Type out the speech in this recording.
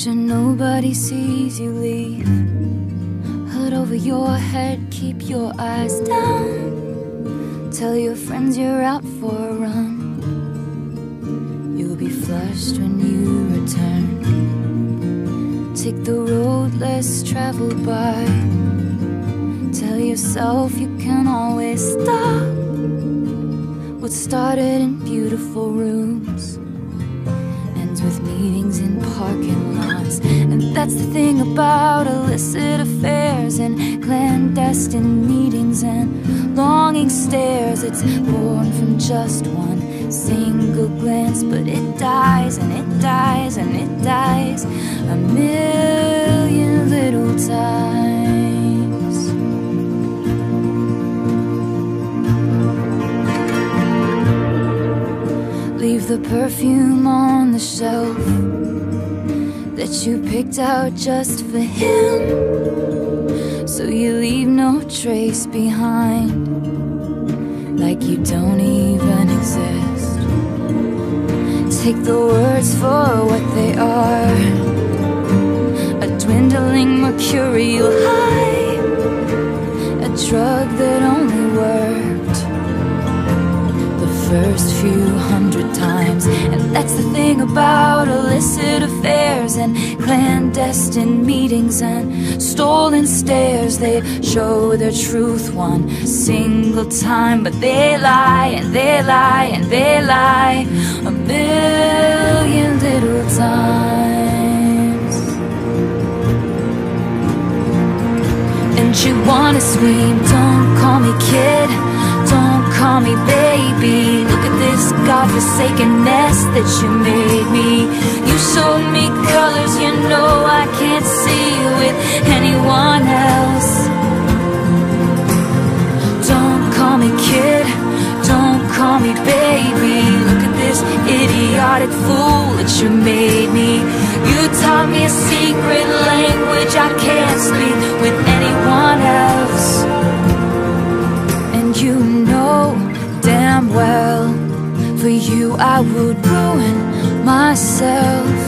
sure nobody sees you leave. Hood over your head, keep your eyes down. Tell your friends you're out for a run. You'll be flushed when you return. Take the road less traveled by. Tell yourself you can always stop. What started in beautiful rooms ends with meetings in parking lots. And that's the thing about illicit affairs and clandestine meetings and longing stares. It's born from just one single glance, but it dies and it dies and it dies a million little times. Leave the perfume on the shelf that you picked out just for him, so you leave no trace behind, like you don't even exist. Take the words for what they are, a dwindling mercurial high, a drug that only worked the first few hundred times. And that's the thing about illicit affairs and clandestine meetings and stolen stares. They show their truth one single time, but they lie and they lie and they lie a million little times. And you wanna scream, don't call me kid, don't call me baby. Look at this godforsaken mess that you made me. You showed me colors you know I can't see with anyone else. Don't call me kid, don't call me baby. Look at this idiotic fool that you made me. You taught me a secret language I can't speak with anyone else. And you know damn well, for you I would ruin myself.